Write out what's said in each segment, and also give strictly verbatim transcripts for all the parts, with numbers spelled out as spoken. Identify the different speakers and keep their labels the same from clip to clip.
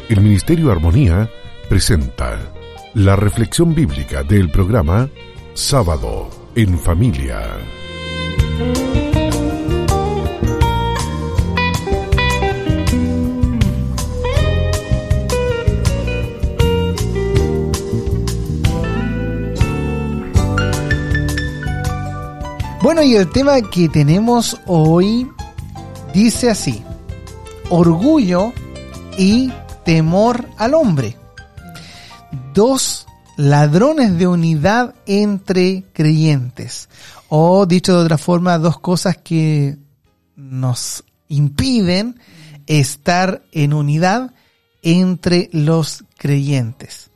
Speaker 1: El Ministerio Armonía presenta la reflexión bíblica del programa Sábado en Familia.
Speaker 2: Bueno, y el tema que tenemos hoy dice así: orgullo y temor al hombre. Dos ladrones de unidad entre creyentes. O dicho de otra forma, dos cosas que nos impiden estar en unidad entre los creyentes.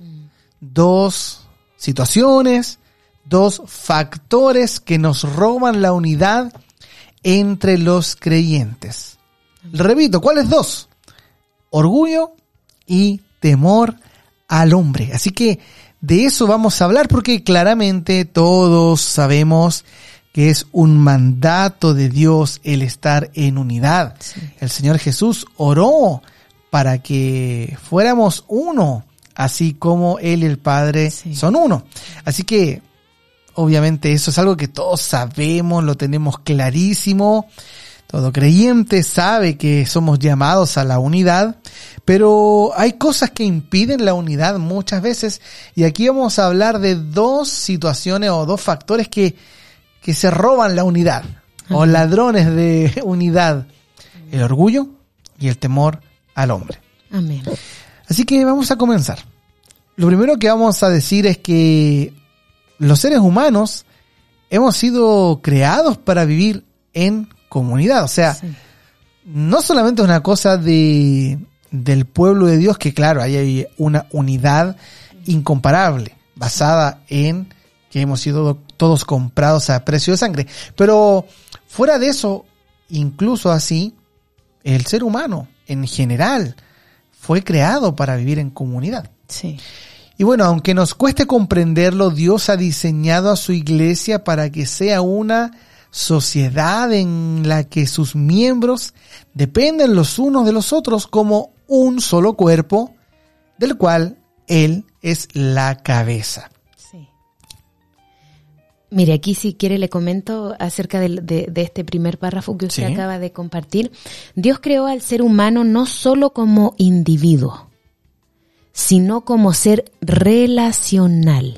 Speaker 2: Dos situaciones, dos factores que nos roban la unidad entre los creyentes. Repito, ¿cuáles dos? Orgullo y temor al hombre. Así que de eso vamos a hablar, porque claramente todos sabemos que es un mandato de Dios el estar en unidad. Sí. El Señor Jesús oró para que fuéramos uno, así como Él y el Padre sí. son uno. Así que obviamente eso es algo que todos sabemos, lo tenemos clarísimo. Todo creyente sabe que somos llamados a la unidad, pero hay cosas que impiden la unidad muchas veces, y aquí vamos a hablar de dos situaciones o dos factores que, que se roban la unidad, uh-huh. o ladrones de unidad: el orgullo y el temor al hombre.
Speaker 3: Amén.
Speaker 2: Así que vamos a comenzar. Lo primero que vamos a decir es que los seres humanos hemos sido creados para vivir en comunidad. O sea, sí. no solamente es una cosa de del pueblo de Dios, que claro, ahí hay una unidad incomparable, basada en que hemos sido todos comprados a precio de sangre. Pero fuera de eso, incluso así, el ser humano en general fue creado para vivir en comunidad.
Speaker 3: Sí.
Speaker 2: Y bueno, aunque nos cueste comprenderlo, Dios ha diseñado a su iglesia para que sea una sociedad en la que sus miembros dependen los unos de los otros como un solo cuerpo, del cual Él es la cabeza.
Speaker 3: Sí. Mire, aquí si quiere le comento acerca de, de, de este primer párrafo que usted sí. acaba de compartir. Dios creó al ser humano no solo como individuo, sino como ser relacional,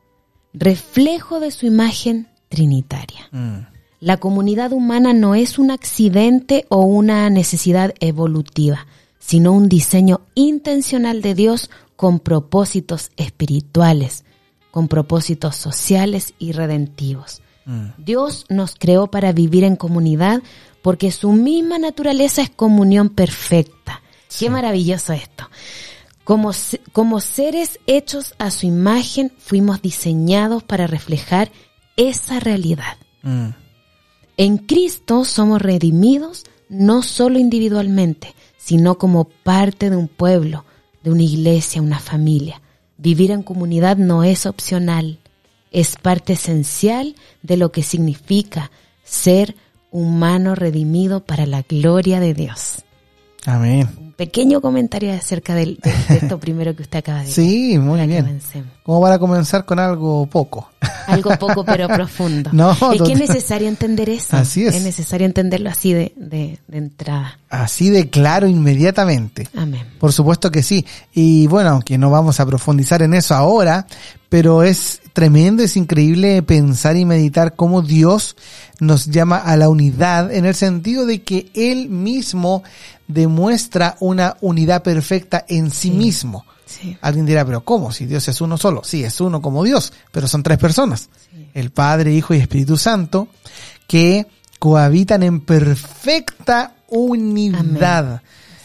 Speaker 3: reflejo de su imagen trinitaria. Mm. La comunidad humana no es un accidente o una necesidad evolutiva, sino un diseño intencional de Dios con propósitos espirituales, con propósitos sociales y redentivos. Mm. Dios nos creó para vivir en comunidad porque su misma naturaleza es comunión perfecta. Sí. Qué maravilloso esto. Como, como seres hechos a su imagen, fuimos diseñados para reflejar esa realidad. Mm. En Cristo somos redimidos no solo individualmente, sino como parte de un pueblo, de una iglesia, una familia. Vivir en comunidad no es opcional, es parte esencial de lo que significa ser humano redimido para la gloria de Dios.
Speaker 2: Amén.
Speaker 3: Un pequeño comentario acerca de, de, de esto primero que usted acaba de decir.
Speaker 2: Sí, muy bien.
Speaker 3: Comencemos.
Speaker 2: ¿Cómo van a comenzar con algo poco?
Speaker 3: Algo poco pero profundo.
Speaker 2: No,
Speaker 3: es
Speaker 2: total.
Speaker 3: que es necesario entender eso.
Speaker 2: Así es.
Speaker 3: Es necesario entenderlo así de, de, de entrada.
Speaker 2: Así de claro, inmediatamente.
Speaker 3: Amén.
Speaker 2: Por supuesto que sí. Y bueno, aunque no vamos a profundizar en eso ahora, pero es tremendo, es increíble pensar y meditar cómo Dios nos llama a la unidad, en el sentido de que Él mismo demuestra una unidad perfecta en sí, sí mismo.
Speaker 3: Sí.
Speaker 2: Alguien dirá, pero ¿cómo? Si Dios es uno solo. Sí, es uno como Dios, pero son tres personas. Sí. El Padre, Hijo y Espíritu Santo, que cohabitan en perfecta unidad.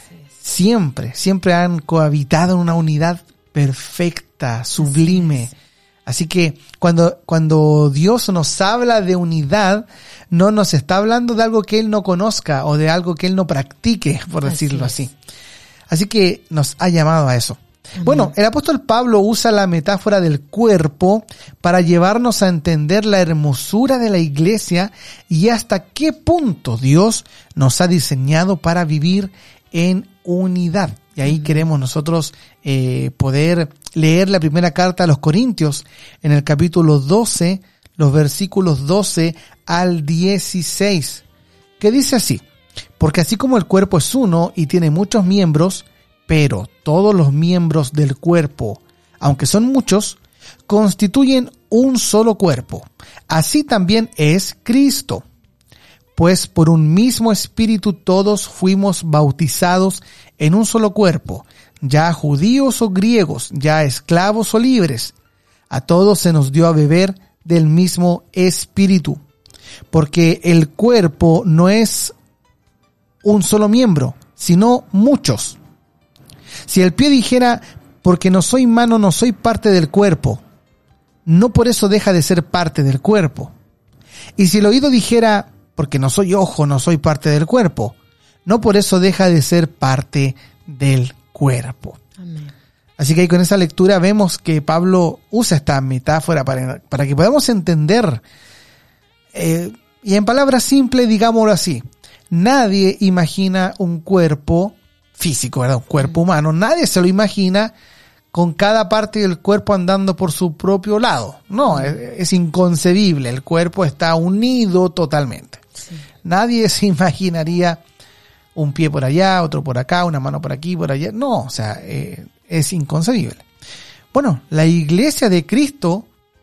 Speaker 2: Siempre, siempre han cohabitado en una unidad perfecta, sublime. Así, Así que cuando, cuando Dios nos habla de unidad, no nos está hablando de algo que Él no conozca o de algo que Él no practique, por decirlo así. así. Así que nos ha llamado a eso. Uh-huh. Bueno, el apóstol Pablo usa la metáfora del cuerpo para llevarnos a entender la hermosura de la iglesia y hasta qué punto Dios nos ha diseñado para vivir en unidad. Y ahí queremos nosotros eh, poder leer la primera carta a los Corintios en el capítulo doce, los versículos doce al dieciséis, que dice así: porque así como el cuerpo es uno y tiene muchos miembros, pero todos los miembros del cuerpo, aunque son muchos, constituyen un solo cuerpo. Así también es Cristo. Pues por un mismo espíritu todos fuimos bautizados en un solo cuerpo, ya judíos o griegos, ya esclavos o libres. A todos se nos dio a beber del mismo espíritu, porque el cuerpo no es un solo miembro, sino muchos. Si el pie dijera, porque no soy mano, no soy parte del cuerpo, no por eso deja de ser parte del cuerpo. Y si el oído dijera, porque no soy ojo, no soy parte del cuerpo, no por eso deja de ser parte del cuerpo.
Speaker 3: Amén.
Speaker 2: Así que ahí con esa lectura vemos que Pablo usa esta metáfora para, para que podamos entender, eh, y en palabras simples, digámoslo así, nadie imagina un cuerpo físico, ¿verdad? Un cuerpo humano, nadie se lo imagina con cada parte del cuerpo andando por su propio lado. No, es, es inconcebible, el cuerpo está unido totalmente. Sí. Nadie se imaginaría un pie por allá, otro por acá, una mano por aquí, por allá. No, o sea, eh, es inconcebible. Bueno, la iglesia de Cristo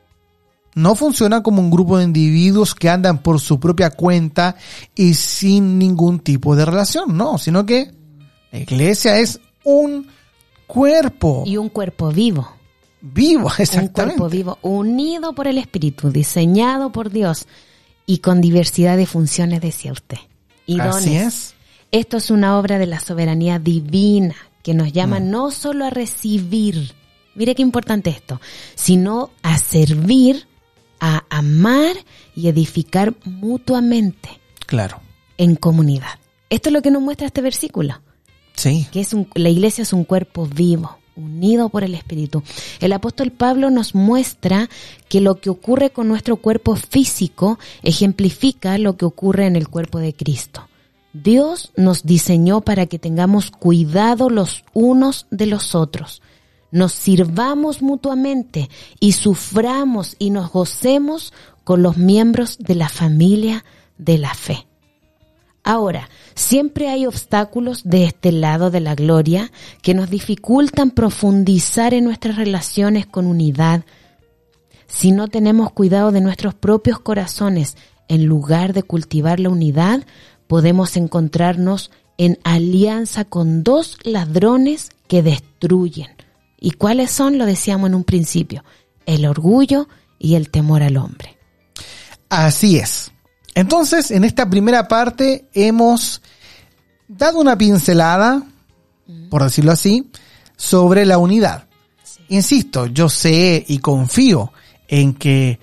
Speaker 2: no funciona como un grupo de individuos que andan por su propia cuenta y sin ningún tipo de relación, no, sino que la iglesia es un cuerpo.
Speaker 3: Y un cuerpo vivo.
Speaker 2: Vivo, exactamente.
Speaker 3: Un cuerpo vivo, unido por el Espíritu, diseñado por Dios y con diversidad de funciones, decía usted. Y dones.
Speaker 2: Así es.
Speaker 3: Esto es una obra de la soberanía divina que nos llama mm. no solo a recibir, mire qué importante esto, sino a servir, a amar y edificar mutuamente.
Speaker 2: Claro.
Speaker 3: En comunidad. Esto es lo que nos muestra este versículo.
Speaker 2: Sí.
Speaker 3: Que es un, la iglesia es un cuerpo vivo, unido por el Espíritu. El apóstol Pablo nos muestra que lo que ocurre con nuestro cuerpo físico ejemplifica lo que ocurre en el cuerpo de Cristo. Dios nos diseñó para que tengamos cuidado los unos de los otros, nos sirvamos mutuamente y suframos y nos gocemos con los miembros de la familia de la fe. Ahora, siempre hay obstáculos de este lado de la gloria que nos dificultan profundizar en nuestras relaciones con unidad. Si no tenemos cuidado de nuestros propios corazones, en lugar de cultivar la unidad, podemos encontrarnos en alianza con dos ladrones que destruyen. ¿Y cuáles son? Lo decíamos en un principio, el orgullo y el temor al hombre.
Speaker 2: Así es. Entonces, en esta primera parte hemos dado una pincelada, mm. por decirlo así, sobre la unidad. Sí. Insisto, yo sé y confío en que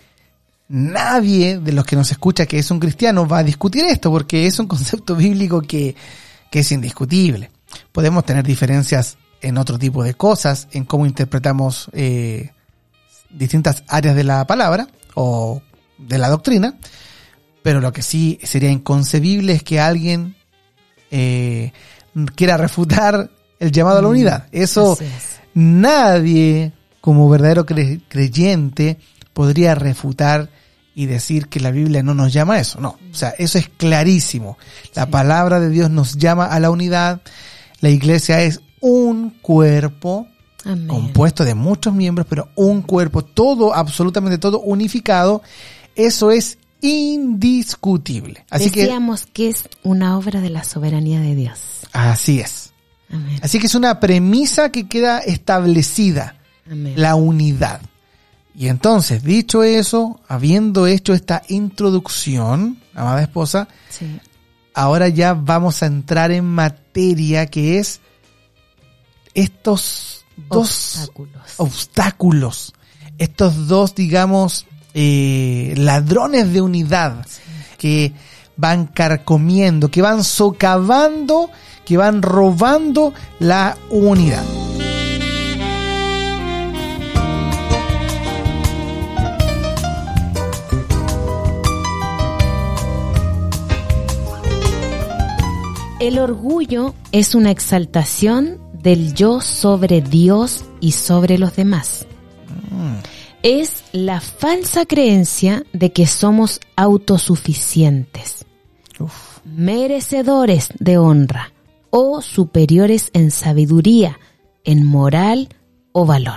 Speaker 2: nadie de los que nos escucha que es un cristiano va a discutir esto, porque es un concepto bíblico que, que es indiscutible. Podemos tener diferencias en otro tipo de cosas, en cómo interpretamos eh, distintas áreas de la palabra o de la doctrina, pero lo que sí sería inconcebible es que alguien eh, quiera refutar el llamado a la unidad. Eso nadie, como verdadero cre- creyente, podría refutar y decir que la Biblia no nos llama a eso. No, o sea, eso es clarísimo. La sí. palabra de Dios nos llama a la unidad. La iglesia es un cuerpo Amén. Compuesto de muchos miembros, pero un cuerpo, todo, absolutamente todo unificado. Eso es indiscutible. Así
Speaker 3: Decíamos que, que es una obra de la soberanía de Dios.
Speaker 2: Así es.
Speaker 3: Amén.
Speaker 2: Así que es una premisa que queda establecida.
Speaker 3: Amén.
Speaker 2: La unidad. Y entonces, dicho eso, habiendo hecho esta introducción, amada esposa,
Speaker 3: sí.
Speaker 2: ahora ya vamos a entrar en materia, que es estos dos
Speaker 3: obstáculos,
Speaker 2: obstáculos estos dos, digamos, eh, ladrones de unidad, sí. que van carcomiendo, que van socavando, que van robando la unidad.
Speaker 3: El orgullo es una exaltación del yo sobre Dios y sobre los demás. Mm. Es la falsa creencia de que somos autosuficientes, Uf. merecedores de honra o superiores en sabiduría, en moral o valor.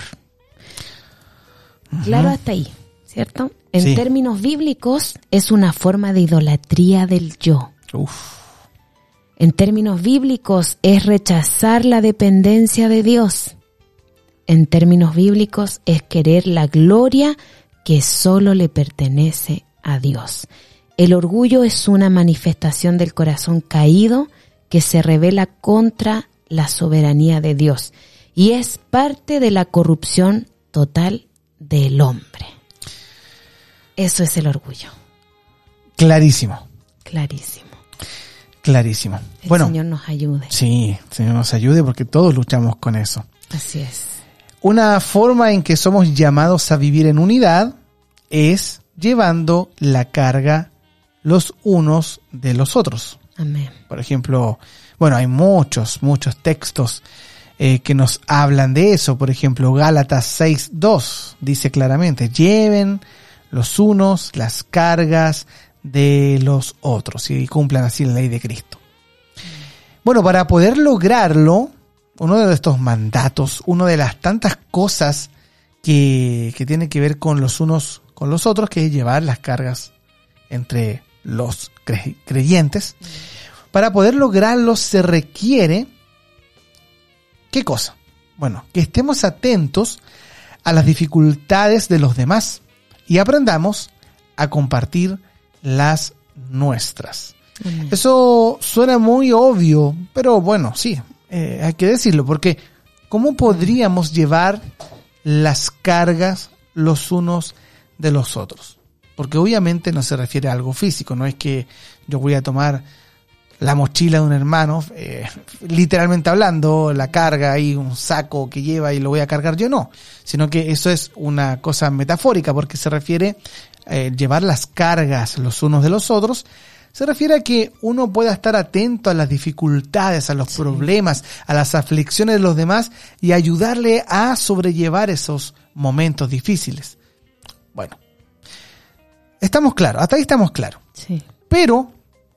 Speaker 3: Uh-huh. Claro, hasta ahí, ¿cierto? En sí. términos bíblicos, es una forma de idolatría del yo. Uf. En términos bíblicos, es rechazar la dependencia de Dios. En términos bíblicos, es querer la gloria que solo le pertenece a Dios. El orgullo es una manifestación del corazón caído que se revela contra la soberanía de Dios y es parte de la corrupción total del hombre. Eso es el orgullo.
Speaker 2: Clarísimo.
Speaker 3: Clarísimo.
Speaker 2: Clarísimo.
Speaker 3: El
Speaker 2: bueno,
Speaker 3: Señor nos ayude.
Speaker 2: Sí, el Señor nos ayude porque todos luchamos con eso.
Speaker 3: Así es.
Speaker 2: Una forma en que somos llamados a vivir en unidad es llevando la carga los unos de los otros.
Speaker 3: Amén.
Speaker 2: Por ejemplo, bueno, hay muchos, muchos textos eh, que nos hablan de eso. Por ejemplo, Gálatas seis dos dice claramente, lleven los unos las cargas de los otros y cumplan así la ley de Cristo. Mm. Bueno, para poder lograrlo, uno de estos mandatos, una de las tantas cosas que, que tiene que ver con los unos con los otros, que es llevar las cargas entre los cre- creyentes. Mm. Para poder lograrlo se requiere, ¿qué cosa? Bueno, que estemos atentos a las dificultades de los demás y aprendamos a compartir las nuestras. Mm. Eso suena muy obvio, pero bueno, sí. Eh, hay que decirlo, porque ¿cómo podríamos llevar las cargas los unos de los otros? Porque obviamente no se refiere a algo físico, no es que yo voy a tomar la mochila de un hermano, eh, literalmente hablando, la carga y un saco que lleva y lo voy a cargar yo, no, sino que eso es una cosa metafórica, porque se refiere a eh, llevar las cargas los unos de los otros. Se refiere a que uno pueda estar atento a las dificultades, a los sí. problemas, a las aflicciones de los demás y ayudarle a sobrellevar esos momentos difíciles. Bueno, estamos claros, hasta ahí estamos claros.
Speaker 3: Sí.
Speaker 2: Pero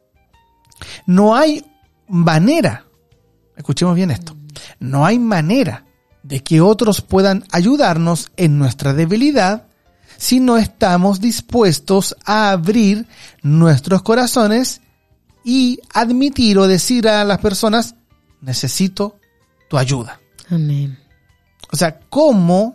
Speaker 2: no hay manera, escuchemos bien esto, no hay manera de que otros puedan ayudarnos en nuestra debilidad si no estamos dispuestos a abrir nuestros corazones y admitir o decir a las personas, necesito tu ayuda.
Speaker 3: Amén.
Speaker 2: O sea, ¿cómo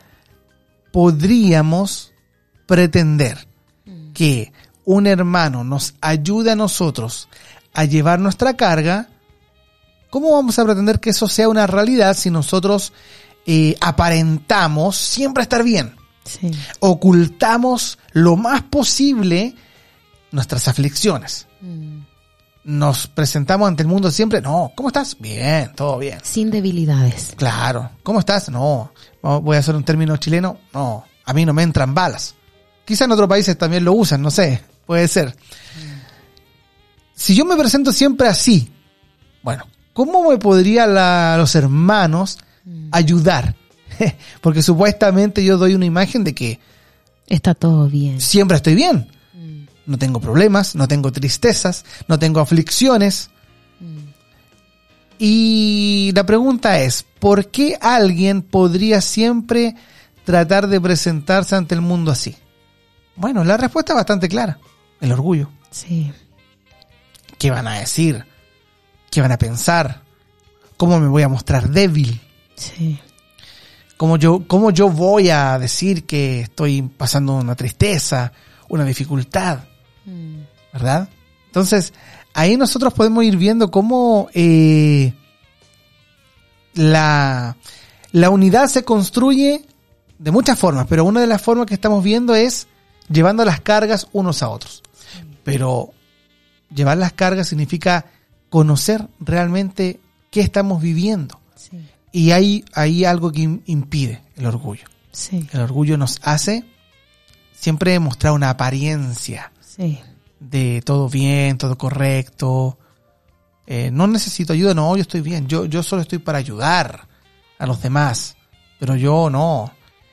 Speaker 2: podríamos pretender mm. que un hermano nos ayude a nosotros a llevar nuestra carga? ¿Cómo vamos a pretender que eso sea una realidad si nosotros eh, aparentamos siempre estar bien?
Speaker 3: Sí.
Speaker 2: Ocultamos lo más posible nuestras aflicciones. Mm. Nos presentamos ante el mundo siempre, no, ¿cómo estás? Bien, todo bien.
Speaker 3: Sin debilidades.
Speaker 2: Claro, ¿cómo estás? No, voy a hacer un término chileno, no, a mí no me entran balas. Quizá en otros países también lo usan, no sé, puede ser. Mm. Si yo me presento siempre así, bueno, ¿cómo me podría la, los hermanos mm. ayudar? Porque supuestamente yo doy una imagen de que
Speaker 3: está todo bien.
Speaker 2: Siempre estoy bien. Mm. No tengo problemas, no tengo tristezas, no tengo aflicciones. Mm. Y la pregunta es, ¿por qué alguien podría siempre tratar de presentarse ante el mundo así? Bueno, la respuesta es bastante clara. El orgullo.
Speaker 3: Sí.
Speaker 2: ¿Qué van a decir? ¿Qué van a pensar? ¿Cómo me voy a mostrar débil?
Speaker 3: Sí.
Speaker 2: ¿Cómo yo, cómo yo voy a decir que estoy pasando una tristeza, una dificultad? Mm. ¿Verdad? Entonces, ahí nosotros podemos ir viendo cómo eh, la, la unidad se construye de muchas formas, pero una de las formas que estamos viendo es llevando las cargas unos a otros. Sí. Pero llevar las cargas significa conocer realmente qué estamos viviendo. Sí. Y hay, hay algo que impide el orgullo.
Speaker 3: Sí.
Speaker 2: El orgullo nos hace siempre mostrar una apariencia
Speaker 3: sí.
Speaker 2: de todo bien, todo correcto. eh, no necesito ayuda, no, yo estoy bien, yo, yo solo estoy para ayudar a los demás, pero yo no,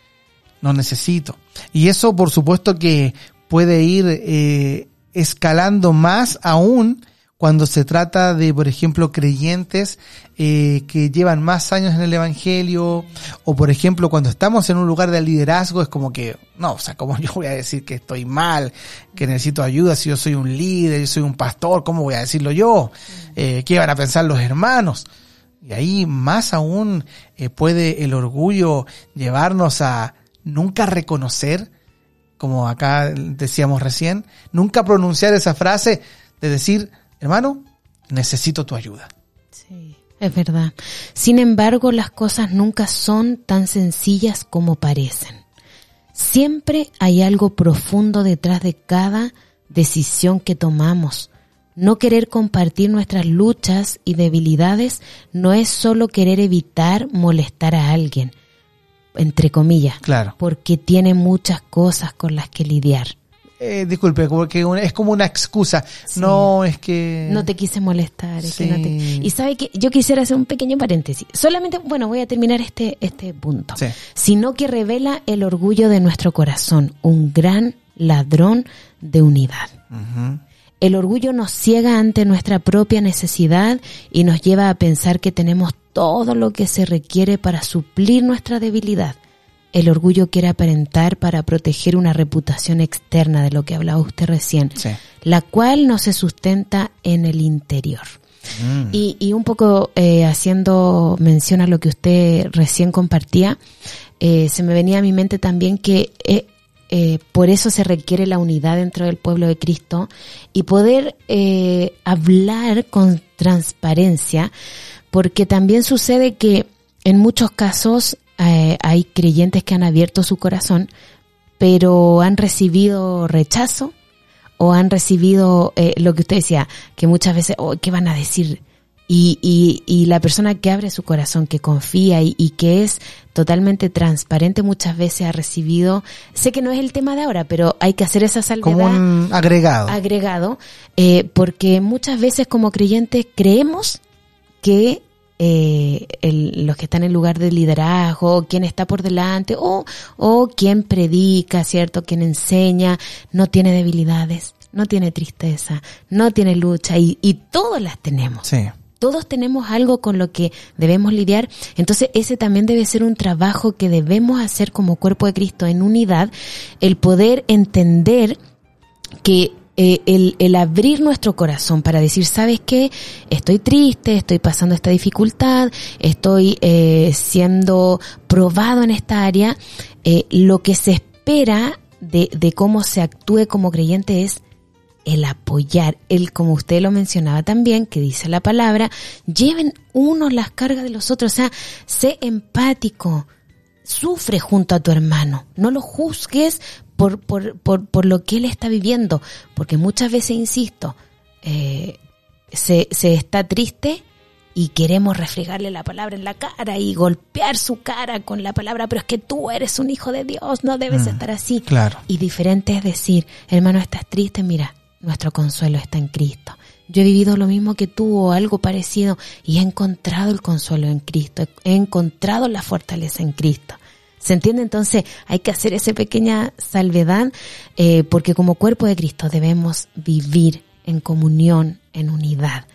Speaker 2: no necesito. Y eso por supuesto que puede ir eh, escalando más aún cuando se trata de, por ejemplo, creyentes eh, que llevan más años en el Evangelio, o por ejemplo, cuando estamos en un lugar de liderazgo, es como que, no, o sea, ¿cómo yo voy a decir que estoy mal, que necesito ayuda si yo soy un líder, yo soy un pastor? ¿Cómo voy a decirlo yo? Eh, ¿Qué van a pensar los hermanos? Y ahí más aún eh, puede el orgullo llevarnos a nunca reconocer, como acá decíamos recién, nunca pronunciar esa frase de decir, hermano, necesito tu ayuda.
Speaker 3: Sí, es verdad. Sin embargo, las cosas nunca son tan sencillas como parecen. Siempre hay algo profundo detrás de cada decisión que tomamos. No querer compartir nuestras luchas y debilidades no es solo querer evitar molestar a alguien, entre comillas,
Speaker 2: claro,
Speaker 3: porque tiene muchas cosas con las que lidiar.
Speaker 2: Eh, disculpe, porque es como una excusa. Sí. No, es que...
Speaker 3: No te quise molestar. Es
Speaker 2: sí.
Speaker 3: que no te... Y sabe que yo quisiera hacer un pequeño paréntesis. Solamente, bueno, voy a terminar este, este punto.
Speaker 2: Sí.
Speaker 3: Sino que revela el orgullo de nuestro corazón, un gran ladrón de unidad.
Speaker 2: Uh-huh.
Speaker 3: El orgullo nos ciega ante nuestra propia necesidad y nos lleva a pensar que tenemos todo lo que se requiere para suplir nuestra debilidad. El orgullo quiere aparentar para proteger una reputación externa, de lo que hablaba usted recién,
Speaker 2: sí.
Speaker 3: la cual no se sustenta en el interior.
Speaker 2: Mm.
Speaker 3: Y, y un poco eh, haciendo mención a lo que usted recién compartía, eh, se me venía a mi mente también que eh, eh, por eso se requiere la unidad dentro del pueblo de Cristo y poder eh, hablar con transparencia, porque también sucede que en muchos casos Eh, hay creyentes que han abierto su corazón, pero han recibido rechazo o han recibido eh, lo que usted decía, que muchas veces, oh, ¿qué van a decir? Y, y, y la persona que abre su corazón, que confía y, y que es totalmente transparente, muchas veces ha recibido, sé que no es el tema de ahora, pero hay que hacer esa salvedad.
Speaker 2: Como un agregado.
Speaker 3: Agregado, eh, porque muchas veces como creyentes creemos que Eh, el, los que están en lugar de liderazgo, quien está por delante, o, o quien predica, ¿cierto? Quien enseña, no tiene debilidades, no tiene tristeza, no tiene lucha, y, y todos las tenemos.
Speaker 2: Sí.
Speaker 3: Todos tenemos algo con lo que debemos lidiar. Entonces ese también debe ser un trabajo que debemos hacer como cuerpo de Cristo en unidad, el poder entender que Eh, el, el abrir nuestro corazón para decir, ¿sabes qué? Estoy triste, estoy pasando esta dificultad, estoy eh, siendo probado en esta área. Eh, lo que se espera de, de cómo se actúe como creyente es el apoyar, el, como usted lo mencionaba también, que dice la palabra, lleven unos las cargas de los otros, o sea, sé empático, sufre junto a tu hermano, no lo juzgues por por por por lo que él está viviendo, porque muchas veces, insisto, eh, se se está triste y queremos refregarle la palabra en la cara y golpear su cara con la palabra, pero es que tú eres un hijo de Dios, no debes mm, estar así.
Speaker 2: Claro.
Speaker 3: Y diferente es decir, hermano, estás triste, mira, nuestro consuelo está en Cristo. Yo he vivido lo mismo que tú o algo parecido y he encontrado el consuelo en Cristo, he encontrado la fortaleza en Cristo. ¿Se entiende? Entonces hay que hacer esa pequeña salvedad eh, porque como cuerpo de Cristo debemos vivir en comunión, en unidad.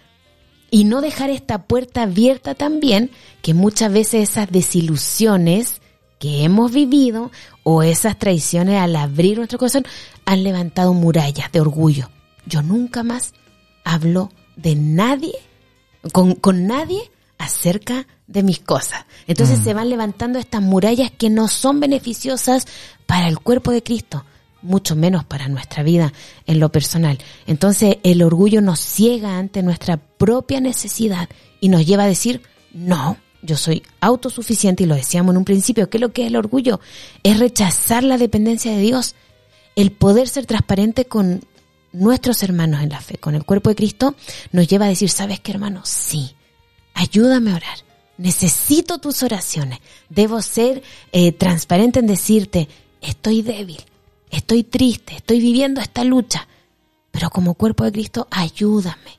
Speaker 3: Y no dejar esta puerta abierta también, que muchas veces esas desilusiones que hemos vivido o esas traiciones al abrir nuestro corazón han levantado murallas de orgullo. Yo nunca más hablo de nadie, con, con nadie acerca de mis cosas. Entonces mm. se van levantando estas murallas que no son beneficiosas para el cuerpo de Cristo, mucho menos para nuestra vida en lo personal. Entonces el orgullo nos ciega ante nuestra propia necesidad y nos lleva a decir, no, yo soy autosuficiente, y lo decíamos en un principio. ¿Qué es lo que es el orgullo? Es rechazar la dependencia de Dios, el poder ser transparente con nuestros hermanos en la fe, con el cuerpo de Cristo, nos lleva a decir, ¿sabes qué, hermano? Sí, ayúdame a orar. Necesito tus oraciones. Debo ser eh, transparente en decirte, estoy débil, estoy triste, estoy viviendo esta lucha, pero como cuerpo de Cristo, ayúdame.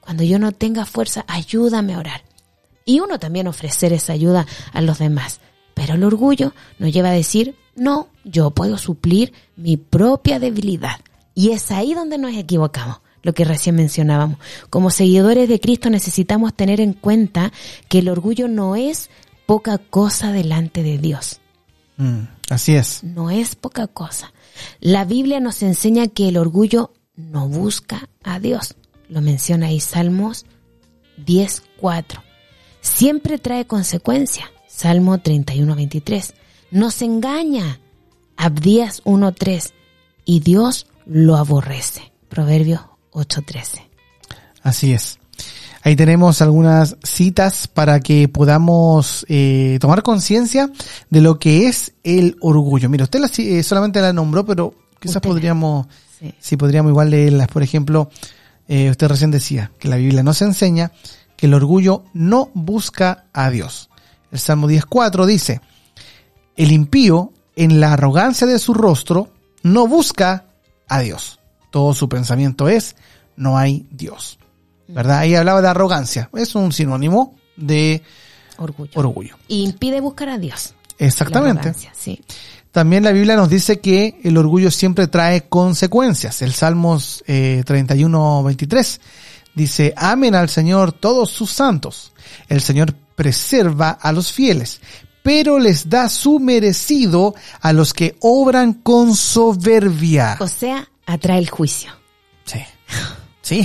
Speaker 3: Cuando yo no tenga fuerza, ayúdame a orar. Y uno también ofrecer esa ayuda a los demás. Pero el orgullo nos lleva a decir, no, yo puedo suplir mi propia debilidad. Y es ahí donde nos equivocamos, lo que recién mencionábamos. Como seguidores de Cristo necesitamos tener en cuenta que el orgullo no es poca cosa delante de Dios.
Speaker 2: Mm, así es.
Speaker 3: No es poca cosa. La Biblia nos enseña que el orgullo no busca a Dios. Lo menciona ahí Salmos diez cuatro. Siempre trae consecuencias. Salmo treinta y uno veintitrés. Nos engaña. Abdías uno tres. Y Dios lo aborrece. Proverbios ocho trece.
Speaker 2: Así es. Ahí tenemos algunas citas para que podamos eh, tomar conciencia de lo que es el orgullo. Mira, usted la, eh, solamente la nombró, pero quizás usted, podríamos, sí. sí, podríamos igual leerlas. Por ejemplo, eh, usted recién decía que la Biblia nos enseña que el orgullo no busca a Dios. El Salmo diez cuatro dice, el impío en la arrogancia de su rostro no busca a Dios. Todo su pensamiento es, no hay Dios. ¿Verdad? Ahí hablaba de arrogancia. Es un sinónimo de orgullo. orgullo.
Speaker 3: Y impide buscar a Dios.
Speaker 2: Exactamente.
Speaker 3: Sí.
Speaker 2: También la Biblia nos dice que el orgullo siempre trae consecuencias. El Salmos eh, treinta y uno veintitrés dice, amen al Señor todos sus santos. El Señor preserva a los fieles, pero les da su merecido a los que obran con soberbia.
Speaker 3: O sea, atrae el juicio.
Speaker 2: Sí. Sí.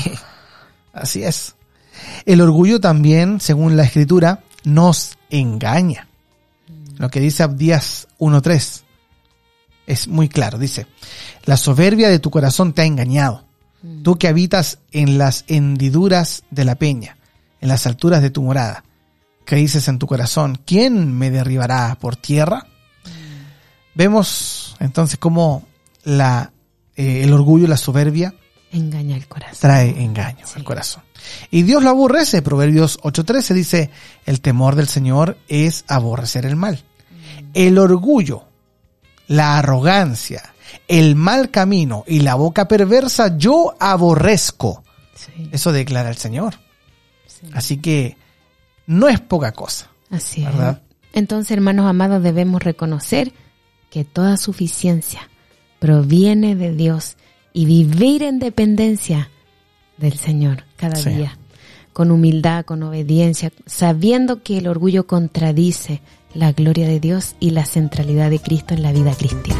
Speaker 2: Así es. El orgullo también, según la Escritura, nos engaña. Lo que dice Abdías uno tres es muy claro. Dice, la soberbia de tu corazón te ha engañado. Tú que habitas en las hendiduras de la peña, en las alturas de tu morada, que dices en tu corazón, ¿quién me derribará por tierra? Vemos entonces cómo la, eh, el orgullo, la soberbia,
Speaker 3: engaña el corazón.
Speaker 2: Trae engaño sí. al corazón. Y Dios lo aborrece. Proverbios ocho trece dice, el temor del Señor es aborrecer el mal. Mm. El orgullo, la arrogancia, el mal camino y la boca perversa yo aborrezco. Sí. Eso declara el Señor. Sí. Así que no es poca cosa.
Speaker 3: Así
Speaker 2: ¿verdad?
Speaker 3: es. Entonces, hermanos amados, debemos reconocer que toda suficiencia proviene de Dios y vivir en dependencia del Señor cada sí. día, con humildad, con obediencia, sabiendo que el orgullo contradice la gloria de Dios y la centralidad de Cristo en la vida cristiana.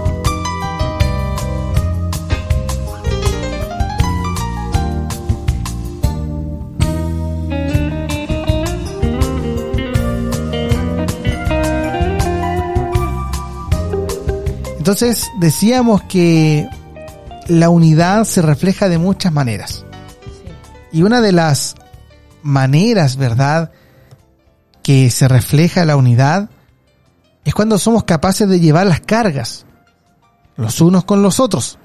Speaker 2: Entonces decíamos que la unidad se refleja de muchas maneras. Sí. Y una de las maneras, ¿verdad?, que se refleja la unidad es cuando somos capaces de llevar las cargas los unos con los otros.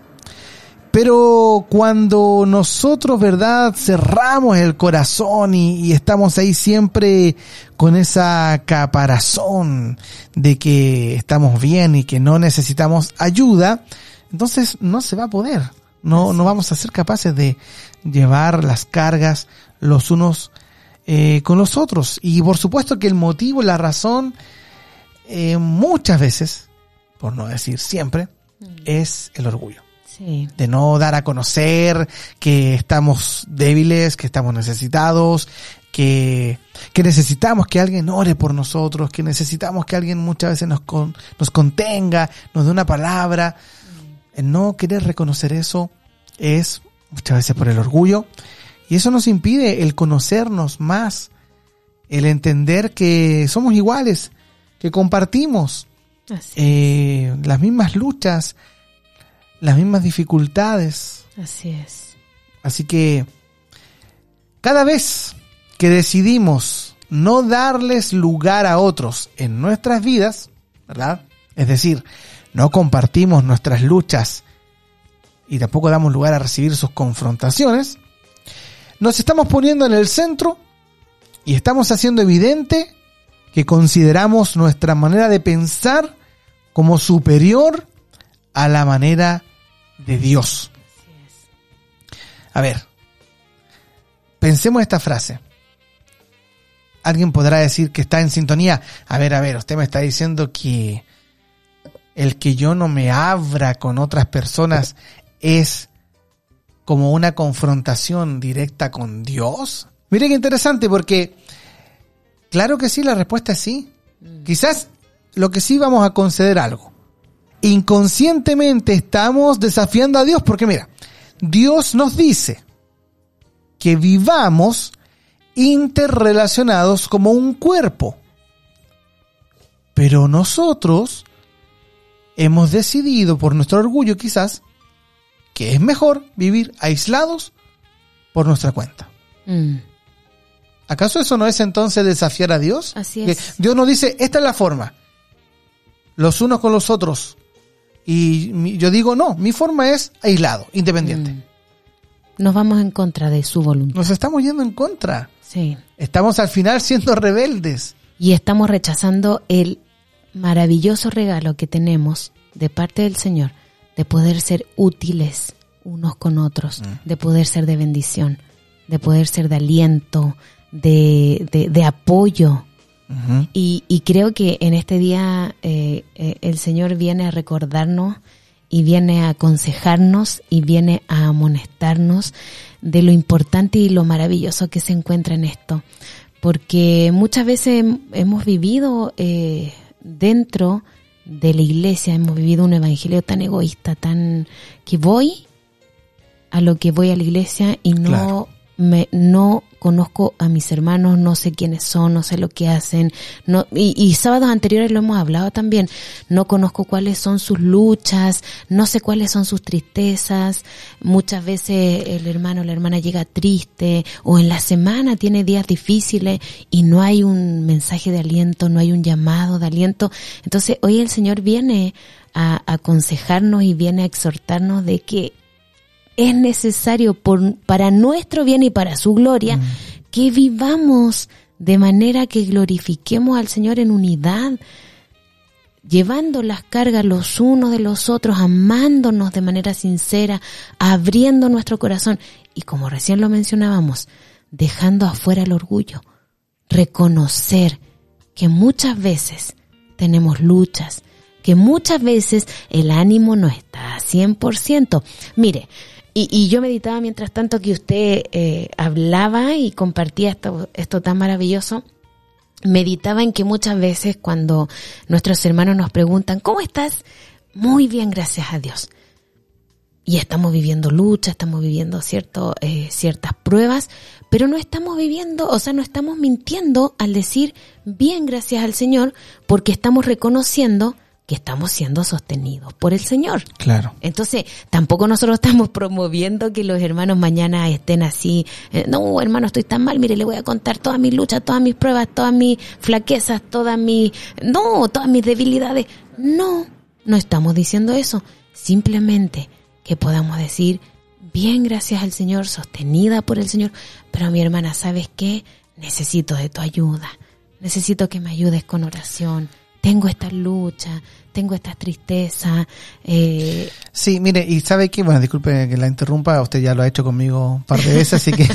Speaker 2: Pero cuando nosotros, ¿verdad?, cerramos el corazón y, y estamos ahí siempre con esa caparazón de que estamos bien y que no necesitamos ayuda, entonces no se va a poder, no, no vamos a ser capaces de llevar las cargas los unos eh, con los otros. Y por supuesto que el motivo, la razón, eh, muchas veces, por no decir siempre, mm. es el orgullo. Sí. De no dar a conocer que estamos débiles, que estamos necesitados, que, que necesitamos que alguien ore por nosotros, que necesitamos que alguien muchas veces nos, con, nos contenga, nos dé una palabra. El no querer reconocer eso es muchas veces por el orgullo, y eso nos impide el conocernos más, el entender que somos iguales, que compartimos eh, las mismas luchas, las mismas dificultades.
Speaker 3: Así es.
Speaker 2: Así que cada vez que decidimos no darles lugar a otros en nuestras vidas, ¿verdad? Es decir, no compartimos nuestras luchas y tampoco damos lugar a recibir sus confrontaciones, nos estamos poniendo en el centro y estamos haciendo evidente que consideramos nuestra manera de pensar como superior a la manera de Dios. A ver, pensemos esta frase. Alguien podrá decir que está en sintonía. A ver, a ver, usted me está diciendo que el que yo no me abra con otras personas es como una confrontación directa con Dios. Mire qué interesante, porque claro que sí, la respuesta es sí. Mm. Quizás lo que sí vamos a conceder algo. Inconscientemente estamos desafiando a Dios, porque mira, Dios nos dice que vivamos interrelacionados como un cuerpo. Pero nosotros hemos decidido, por nuestro orgullo quizás, que es mejor vivir aislados por nuestra cuenta. Mm. ¿Acaso eso no es entonces desafiar a Dios?
Speaker 3: Así es.
Speaker 2: Que Dios nos dice, esta es la forma, los unos con los otros. Y yo digo, no, mi forma es aislado, independiente. Mm.
Speaker 3: Nos vamos en contra de su voluntad.
Speaker 2: Nos estamos yendo en contra.
Speaker 3: Sí.
Speaker 2: Estamos al final siendo rebeldes.
Speaker 3: Y estamos rechazando el maravilloso regalo que tenemos de parte del Señor de poder ser útiles unos con otros, mm. de poder ser de bendición, de poder ser de aliento, de, de, de apoyo. Uh-huh. Y, y creo que en este día eh, eh, el Señor viene a recordarnos y viene a aconsejarnos y viene a amonestarnos de lo importante y lo maravilloso que se encuentra en esto. Porque muchas veces hemos vivido eh, dentro de la iglesia, hemos vivido un evangelio tan egoísta, tan que voy a lo que voy a la iglesia y no claro. me no conozco a mis hermanos, no sé quiénes son, no sé lo que hacen, no y, y sábados anteriores lo hemos hablado también, no conozco cuáles son sus luchas, no sé cuáles son sus tristezas, muchas veces el hermano o la hermana llega triste o en la semana tiene días difíciles y no hay un mensaje de aliento, no hay un llamado de aliento. Entonces hoy el Señor viene a, a aconsejarnos y viene a exhortarnos de que es necesario por, para nuestro bien y para su gloria mm. que vivamos de manera que glorifiquemos al Señor en unidad, llevando las cargas los unos de los otros, amándonos de manera sincera, abriendo nuestro corazón y como recién lo mencionábamos, dejando afuera el orgullo, reconocer que muchas veces tenemos luchas, que muchas veces el ánimo no está a cien por ciento. Mire, Y, y yo meditaba mientras tanto que usted eh, hablaba y compartía esto, esto tan maravilloso. Meditaba en que muchas veces cuando nuestros hermanos nos preguntan, ¿cómo estás? Muy bien, gracias a Dios. Y estamos viviendo lucha, estamos viviendo cierto, eh, ciertas pruebas, pero no estamos viviendo, o sea, no estamos mintiendo al decir bien, gracias al Señor, porque estamos reconociendo que estamos siendo sostenidos por el Señor.
Speaker 2: Claro.
Speaker 3: Entonces, tampoco nosotros estamos promoviendo que los hermanos mañana estén así, eh, no, hermano, estoy tan mal, mire, le voy a contar todas mis luchas, todas mis pruebas, todas mis flaquezas, todas mis, no, todas mis debilidades. No, no estamos diciendo eso. Simplemente que podamos decir, bien, gracias al Señor, sostenida por el Señor, pero mi hermana, ¿sabes qué? Necesito de tu ayuda, necesito que me ayudes con oración. Tengo esta lucha, tengo esta tristeza. Eh...
Speaker 2: Sí, mire, y sabe que, bueno, disculpe que la interrumpa, usted ya lo ha hecho conmigo un par de veces, así que...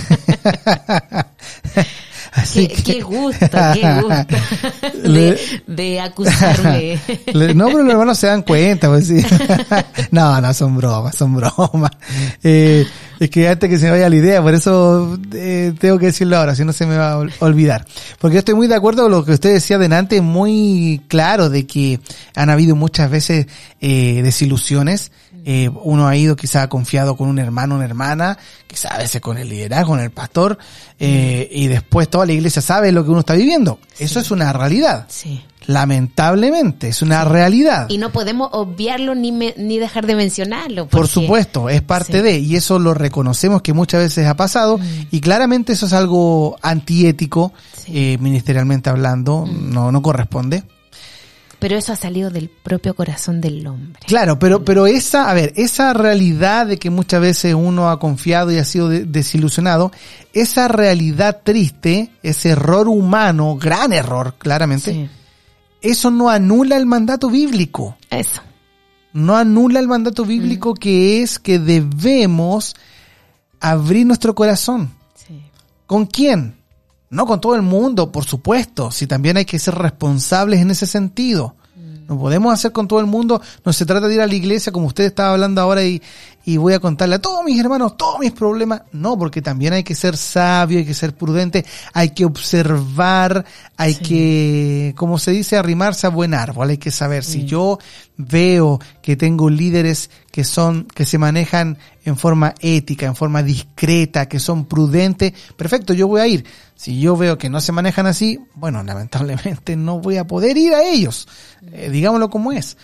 Speaker 3: Así qué, que... qué gusto, qué gusto de, de acusarme.
Speaker 2: Le, no, pero los hermanos se dan cuenta, pues sí. No, no, son bromas, son bromas. Eh, es que antes que se me vaya la idea, por eso eh, tengo que decirlo ahora, si no se me va a olvidar. Porque yo estoy muy de acuerdo con lo que usted decía delante, muy claro de que han habido muchas veces eh, desilusiones. Eh, uno ha ido quizá confiado con un hermano, una hermana, quizá a veces con el liderazgo, con el pastor, eh, y después toda la iglesia sabe lo que uno está viviendo. Sí. Eso es una realidad.
Speaker 3: Sí.
Speaker 2: Lamentablemente, es una sí. realidad.
Speaker 3: Y no podemos obviarlo ni me, ni dejar de mencionarlo.
Speaker 2: Porque... Por supuesto, es parte sí. de, y eso lo reconocemos que muchas veces ha pasado, mm. y claramente eso es algo antiético, sí. eh, ministerialmente hablando, mm. no, no corresponde.
Speaker 3: Pero eso ha salido del propio corazón del hombre.
Speaker 2: Claro, pero pero esa, a ver, esa realidad de que muchas veces uno ha confiado y ha sido de, desilusionado, esa realidad triste, ese error humano, gran error, claramente, sí. eso no anula el mandato bíblico.
Speaker 3: Eso.
Speaker 2: No anula el mandato bíblico mm. que es que debemos abrir nuestro corazón.
Speaker 3: Sí.
Speaker 2: ¿Con quién? No con todo el mundo, por supuesto. Si también hay que ser responsables en ese sentido. No podemos hacer con todo el mundo. No se trata de ir a la iglesia como usted estaba hablando ahora y, y voy a contarle a todos mis hermanos todos mis problemas. No, porque también hay que ser sabio, hay que ser prudente, hay que observar, hay sí. que, como se dice, arrimarse a buen árbol. Hay que saber, sí. si yo veo que tengo líderes que son, que se manejan en forma ética, en forma discreta, que son prudentes, perfecto, yo voy a ir. Si yo veo que no se manejan así, bueno, lamentablemente no voy a poder ir a ellos. Eh, digámoslo como es.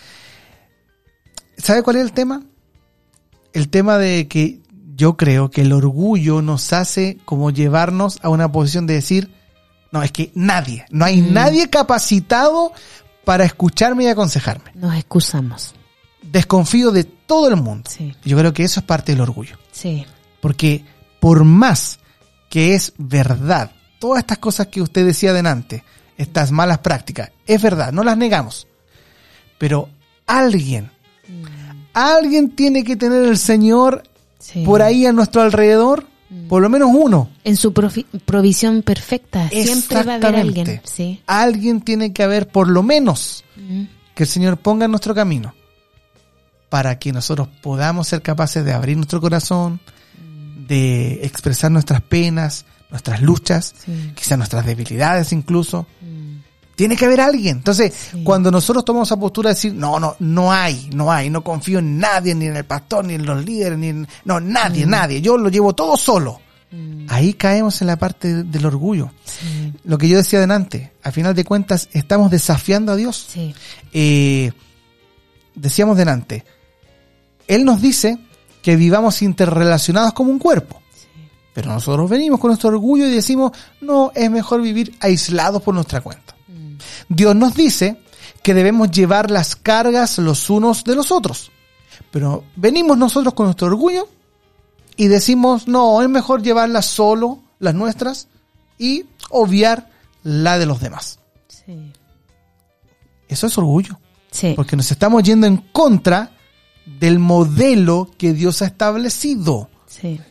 Speaker 2: ¿Sabe cuál es el tema? El tema de que yo creo que el orgullo nos hace como llevarnos a una posición de decir, no, es que nadie, no hay mm. nadie capacitado para escucharme y aconsejarme.
Speaker 3: Nos excusamos.
Speaker 2: Desconfío de todo el mundo.
Speaker 3: Sí.
Speaker 2: Yo creo que eso es parte del orgullo.
Speaker 3: Sí.
Speaker 2: Porque por más que es verdad, todas estas cosas que usted decía delante, estas malas prácticas, es verdad, no las negamos. Pero alguien, mm. alguien tiene que tener el Señor sí. por ahí a nuestro alrededor, mm. por lo menos uno.
Speaker 3: En su profi- provisión perfecta, siempre va a haber alguien. Sí.
Speaker 2: Alguien tiene que haber por lo menos mm. que el Señor ponga en nuestro camino para que nosotros podamos ser capaces de abrir nuestro corazón, mm. de expresar nuestras penas, nuestras luchas, sí. quizás nuestras debilidades incluso. Mm. Tiene que haber alguien. Entonces, sí. cuando nosotros tomamos esa postura de decir, no, no, no hay, no hay, no confío en nadie, ni en el pastor, ni en los líderes, ni en, no, nadie, mm. nadie, yo lo llevo todo solo. Mm. Ahí caemos en la parte del orgullo. Sí. Lo que yo decía delante, al final de cuentas, estamos desafiando a Dios.
Speaker 3: Sí.
Speaker 2: Eh, decíamos delante, Él nos dice que vivamos interrelacionados como un cuerpo. Sí. Pero nosotros venimos con nuestro orgullo y decimos, no, es mejor vivir aislados por nuestra cuenta. Mm. Dios nos dice que debemos llevar las cargas los unos de los otros. Pero venimos nosotros con nuestro orgullo y decimos, no, es mejor llevarlas solo, las nuestras, y obviar la de los demás.
Speaker 3: Sí.
Speaker 2: Eso es orgullo.
Speaker 3: Sí.
Speaker 2: Porque nos estamos yendo en contra del modelo que Dios ha establecido.
Speaker 3: Sí.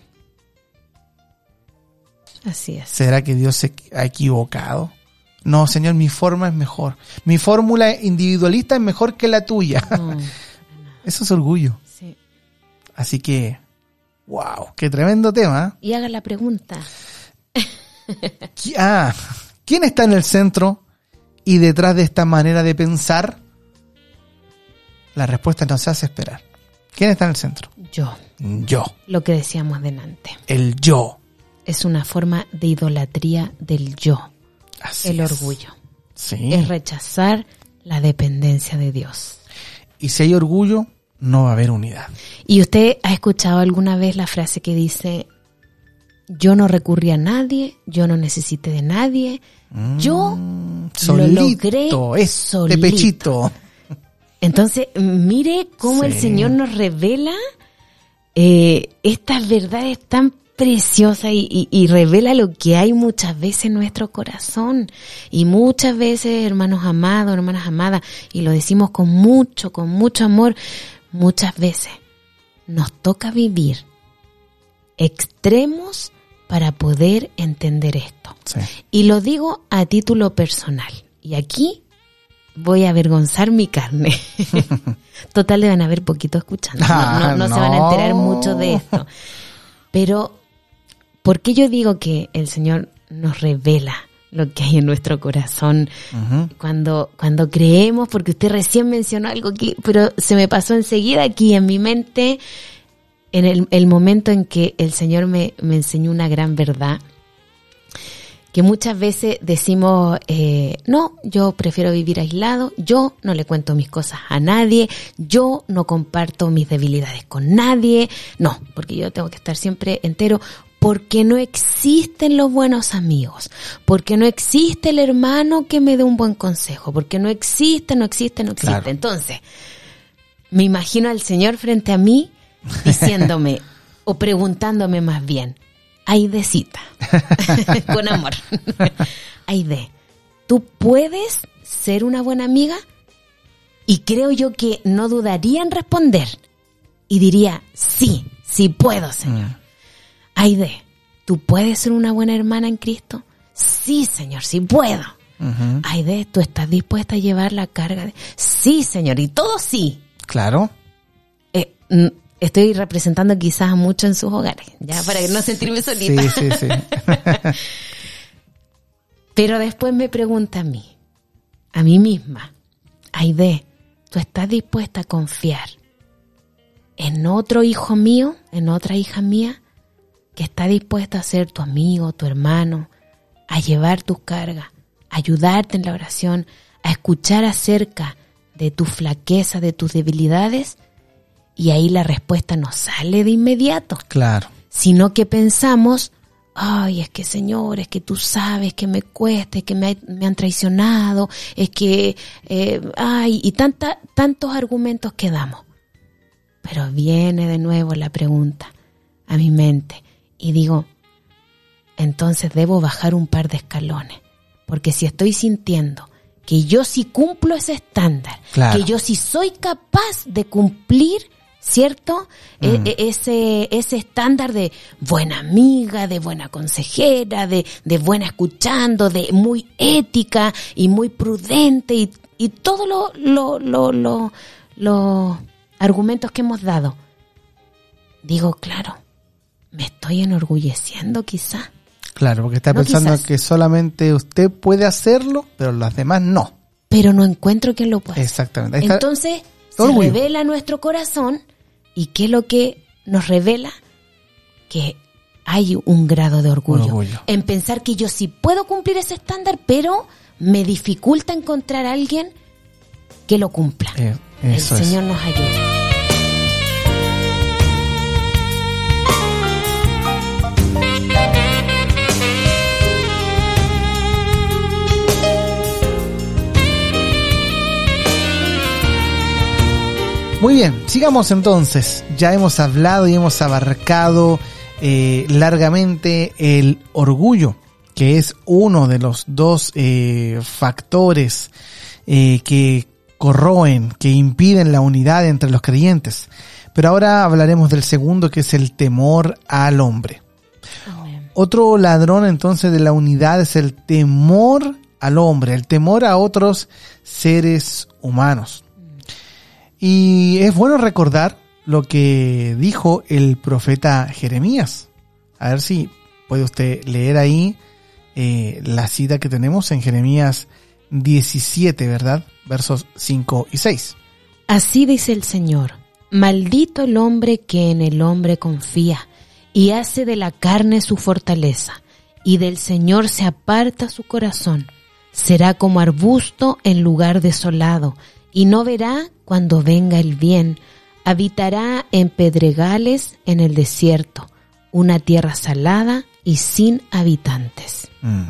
Speaker 3: Así es.
Speaker 2: ¿Será que Dios se ha equivocado? No, Señor, mi forma es mejor. Mi fórmula individualista es mejor que la tuya. No, no. Eso es orgullo.
Speaker 3: Sí.
Speaker 2: Así que, wow, qué tremendo tema.
Speaker 3: Y haga la pregunta.
Speaker 2: Ah, ¿quién está en el centro y detrás de esta manera de pensar? La respuesta nos hace esperar. ¿Quién está en el centro?
Speaker 3: Yo.
Speaker 2: Yo.
Speaker 3: Lo que decíamos delante.
Speaker 2: El yo.
Speaker 3: Es una forma de idolatría del yo.
Speaker 2: Así
Speaker 3: el
Speaker 2: es.
Speaker 3: orgullo.
Speaker 2: Sí.
Speaker 3: Es rechazar la dependencia de Dios.
Speaker 2: Y si hay orgullo, no va a haber unidad.
Speaker 3: ¿Y usted ha escuchado alguna vez la frase que dice, yo no recurrí a nadie, yo no necesité de nadie, mm, yo
Speaker 2: solito,
Speaker 3: lo logré
Speaker 2: es
Speaker 3: solito?
Speaker 2: De pechito.
Speaker 3: Entonces, mire cómo sí. el Señor nos revela eh, estas verdades tan preciosas y, y, y revela lo que hay muchas veces en nuestro corazón. Y muchas veces, hermanos amados, hermanas amadas, y lo decimos con mucho, con mucho amor, muchas veces nos toca vivir extremos para poder entender esto.
Speaker 2: Sí.
Speaker 3: Y lo digo a título personal. Y aquí voy a avergonzar mi carne. Total, deben haber poquito escuchando. No, no, no, no se van a enterar mucho de esto. Pero, ¿por qué yo digo que el Señor nos revela lo que hay en nuestro corazón uh-huh. cuando, cuando creemos? Porque usted recién mencionó algo aquí, pero se me pasó enseguida aquí en mi mente, en el, el momento en que el Señor me, me enseñó una gran verdad. Que muchas veces decimos, eh, no, yo prefiero vivir aislado, yo no le cuento mis cosas a nadie, yo no comparto mis debilidades con nadie, no, porque yo tengo que estar siempre entero, porque no existen los buenos amigos, porque no existe el hermano que me dé un buen consejo, porque no existe, no existe, no existe. Claro. Entonces, me imagino al Señor frente a mí diciéndome, o preguntándome más bien, Aidecita, con amor, Aide, ¿tú puedes ser una buena amiga? Y creo yo que no dudaría en responder y diría, sí, sí puedo, Señor. Mm. Aide, ¿tú puedes ser una buena hermana en Cristo? Sí, Señor, sí puedo. Uh-huh. Aide, ¿tú estás dispuesta a llevar la carga? De... Sí, Señor, y todo sí.
Speaker 2: Claro.
Speaker 3: Eh, estoy representando quizás mucho en sus hogares, ya, para no sentirme solita.
Speaker 2: Sí, sí, sí.
Speaker 3: Pero después me pregunta a mí, a mí misma, Aide, ¿tú estás dispuesta a confiar en otro hijo mío, en otra hija mía, que está dispuesta a ser tu amigo, tu hermano, a llevar tus cargas, a ayudarte en la oración, a escuchar acerca de tu flaqueza, de tus debilidades? Y ahí la respuesta no sale de inmediato.
Speaker 2: Claro.
Speaker 3: Sino que pensamos, ay, es que Señor, es que tú sabes que me cuesta, es que me, me han traicionado, es que, eh, ay, y tanta, tantos argumentos que damos. Pero viene de nuevo la pregunta a mi mente y digo, entonces debo bajar un par de escalones, porque si estoy sintiendo que yo sí cumplo ese estándar, claro, que yo sí soy capaz de cumplir, ¿cierto? Mm. E- ese, ese estándar de buena amiga, de buena consejera, de, de buena escuchando, de muy ética y muy prudente y, y todo lo, lo, lo, lo, lo argumentos que hemos dado. Digo, claro, me estoy enorgulleciendo quizá.
Speaker 2: Claro, porque está no pensando quizás. Que solamente usted puede hacerlo, pero los demás no.
Speaker 3: Pero no encuentro quien lo pueda.
Speaker 2: Exactamente.
Speaker 3: Hacer. Entonces se orgullo. Revela nuestro corazón. ¿Y qué es lo que nos revela? Que hay un grado de orgullo, orgullo. En pensar que yo sí puedo cumplir ese estándar, pero me dificulta encontrar a alguien que lo cumpla. Eh, eso El Señor es. Nos ayude.
Speaker 2: Muy bien, sigamos entonces. Ya hemos hablado y hemos abarcado eh, largamente el orgullo, que es uno de los dos eh, factores eh, que corroen, que impiden la unidad entre los creyentes. Pero ahora hablaremos del segundo, que es el temor al hombre. Amén. Otro ladrón entonces de la unidad es el temor al hombre, el temor a otros seres humanos. Y es bueno recordar lo que dijo el profeta Jeremías. A ver si puede usted leer ahí eh, la cita que tenemos en Jeremías diecisiete, ¿verdad? Versos cinco y seis.
Speaker 3: Así dice el Señor: maldito el hombre que en el hombre confía y hace de la carne su fortaleza, y del Señor se aparta su corazón. Será como arbusto en lugar desolado, y no verá cuando venga el bien. Habitará en pedregales en el desierto, una tierra salada y sin habitantes. Mm.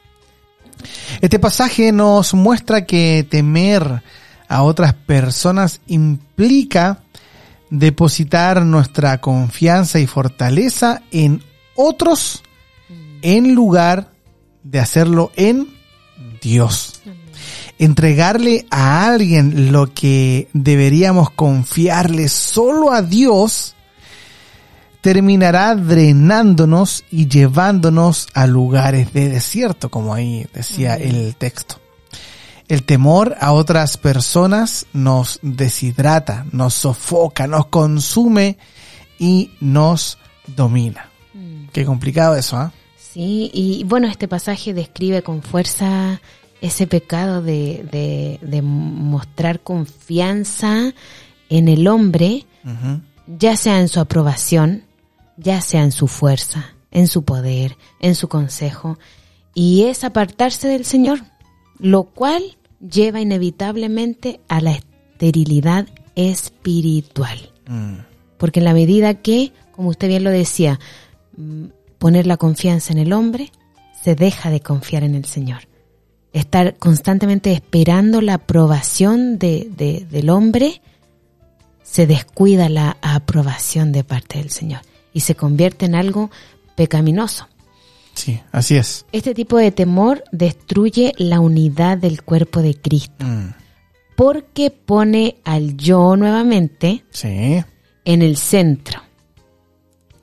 Speaker 2: Este pasaje nos muestra que temer a otras personas implica depositar nuestra confianza y fortaleza en otros en lugar de hacerlo en Dios. Entregarle a alguien lo que deberíamos confiarle solo a Dios terminará drenándonos y llevándonos a lugares de desierto, como ahí decía el texto. El temor a otras personas nos deshidrata, nos sofoca, nos consume y nos domina. Mm. Qué complicado eso, ¿ah? ¿eh?
Speaker 3: Sí, y bueno, este pasaje describe con fuerza ese pecado de, de, de mostrar confianza en el hombre, uh-huh. ya sea en su aprobación, ya sea en su fuerza, en su poder, en su consejo, y es apartarse del Señor, lo cual lleva inevitablemente a la esterilidad espiritual. Mm. Porque en la medida que, como usted bien lo decía, poner la confianza en el hombre, se deja de confiar en el Señor. Estar constantemente esperando la aprobación de, de, del hombre, se descuida la aprobación de parte del Señor y se convierte en algo pecaminoso.
Speaker 2: Sí, así es.
Speaker 3: Este tipo de temor destruye la unidad del cuerpo de Cristo, mm. porque pone al yo nuevamente,
Speaker 2: sí.
Speaker 3: en el centro.